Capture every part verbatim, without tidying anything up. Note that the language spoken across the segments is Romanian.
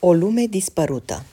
O lume dispărută.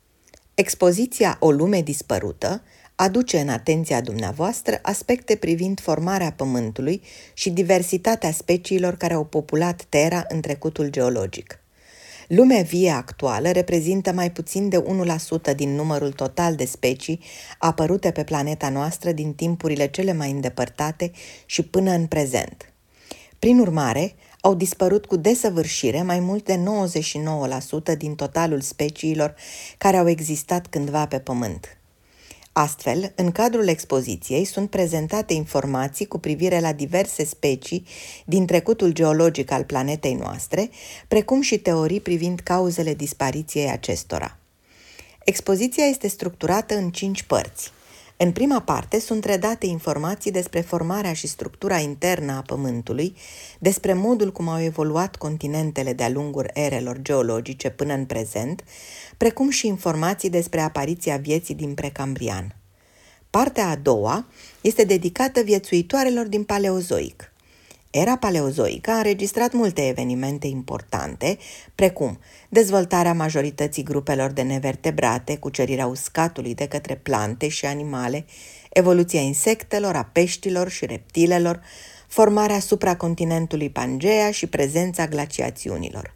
Expoziția O lume dispărută aduce în atenția dumneavoastră aspecte privind formarea Pământului și diversitatea speciilor care au populat Terra în trecutul geologic. Lumea vie actuală reprezintă mai puțin de unu la sută din numărul total de specii apărute pe planeta noastră din timpurile cele mai îndepărtate și până în prezent. Prin urmare, au dispărut cu desăvârșire mai mult de nouăzeci și nouă la sută din totalul speciilor care au existat cândva pe Pământ. Astfel, în cadrul expoziției sunt prezentate informații cu privire la diverse specii din trecutul geologic al planetei noastre, precum și teorii privind cauzele dispariției acestora. Expoziția este structurată în cinci părți. În prima parte sunt redate informații despre formarea și structura internă a Pământului, despre modul cum au evoluat continentele de-a lungul erelor geologice până în prezent, precum și informații despre apariția vieții din Precambrian. Partea a doua este dedicată viețuitoarelor din Paleozoic. Era paleozoică a înregistrat multe evenimente importante, precum dezvoltarea majorității grupelor de nevertebrate, cucerirea uscatului de către plante și animale, evoluția insectelor, a peștilor și reptilelor, formarea supracontinentului Pangea și prezența glaciațiunilor.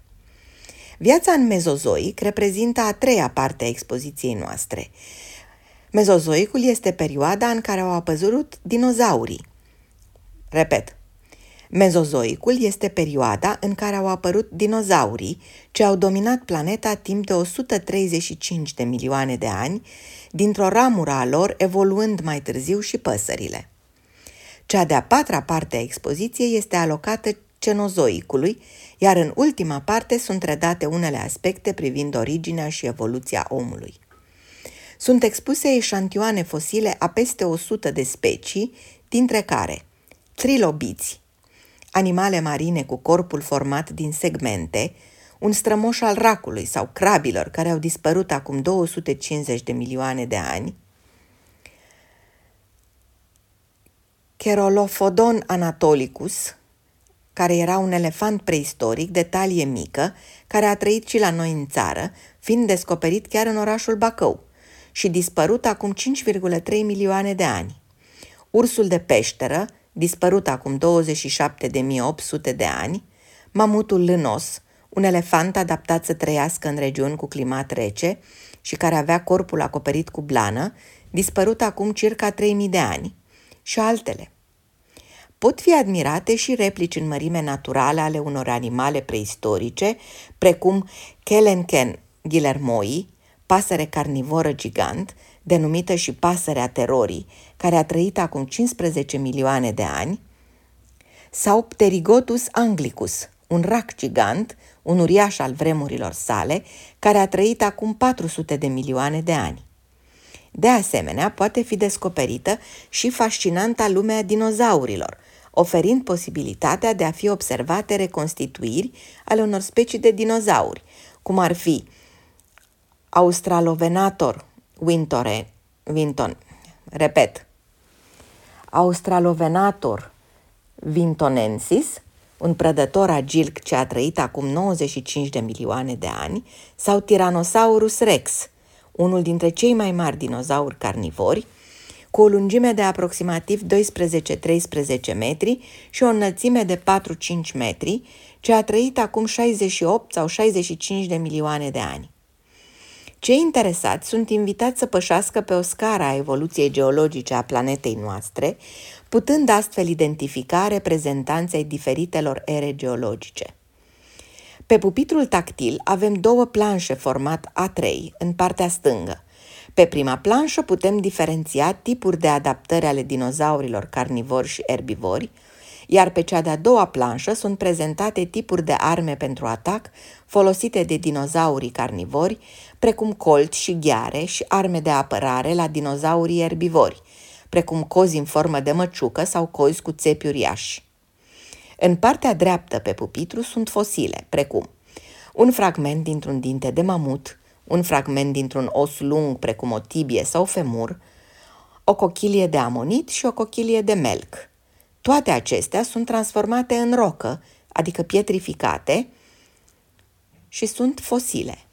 Viața în Mezozoic reprezintă a treia parte a expoziției noastre. Mezozoicul este perioada în care au apărut dinozaurii. Repet. Mezozoicul este perioada în care au apărut dinozaurii, ce au dominat planeta timp de o sută treizeci și cinci de milioane de ani, dintr-o ramură a lor evoluând mai târziu și păsările. Cea de-a patra parte a expoziției este alocată Cenozoicului, iar în ultima parte sunt redate unele aspecte privind originea și evoluția omului. Sunt expuse eșantioane fosile a peste o sută de specii, dintre care trilobiți, animale marine cu corpul format din segmente, un strămoș al racului sau crabilor care au dispărut acum două sute cincizeci de milioane de ani, Cherolophodon anatolicus, care era un elefant preistoric de talie mică, care a trăit și la noi în țară, fiind descoperit chiar în orașul Bacău și dispărut acum cinci virgulă trei milioane de ani. Ursul de peșteră, dispărut acum douăzeci și șapte de mii opt sute de ani, mamutul lânos, un elefant adaptat să trăiască în regiuni cu climat rece și care avea corpul acoperit cu blană, dispărut acum circa trei mii de ani, și altele. Pot fi admirate și replici în mărime naturală ale unor animale preistorice, precum Kelenken guillermoi, pasăre carnivoră gigant, denumită și pasărea terorii, care a trăit acum cincisprezece milioane de ani, sau Pterigotus anglicus, un rac gigant, un uriaș al vremurilor sale, care a trăit acum patru sute de milioane de ani. De asemenea, poate fi descoperită și fascinanta lume a dinozaurilor, oferind posibilitatea de a fi observate reconstituiri ale unor specii de dinozauri, cum ar fi Australovenator wintore, winton, repet, Australovenator wintonensis, un prădător agil ce a trăit acum nouăzeci și cinci de milioane de ani, sau Tyrannosaurus rex, unul dintre cei mai mari dinozauri carnivori, cu o lungime de aproximativ doisprezece treisprezece metri și o înălțime de patru cinci metri, ce a trăit acum șaizeci și opt sau șaizeci și cinci de milioane de ani. Cei interesați sunt invitați să pășească pe o scară a evoluției geologice a planetei noastre, putând astfel identifica reprezentanții ai diferitelor ere geologice. Pe pupitrul tactil avem două planșe format A trei în partea stângă. Pe prima planșă putem diferenția tipuri de adaptări ale dinozaurilor carnivori și erbivori, iar pe cea de-a doua planșă sunt prezentate tipuri de arme pentru atac folosite de dinozaurii carnivori, precum colți și gheare, și arme de apărare la dinozaurii erbivori, precum cozi în formă de măciucă sau cozi cu țepi uriași. În partea dreaptă pe pupitru sunt fosile, precum un fragment dintr-un dinte de mamut, un fragment dintr-un os lung, precum o tibie sau femur, o cochilie de amonit și o cochilie de melc. Toate acestea sunt transformate în rocă, adică pietrificate, și sunt fosile.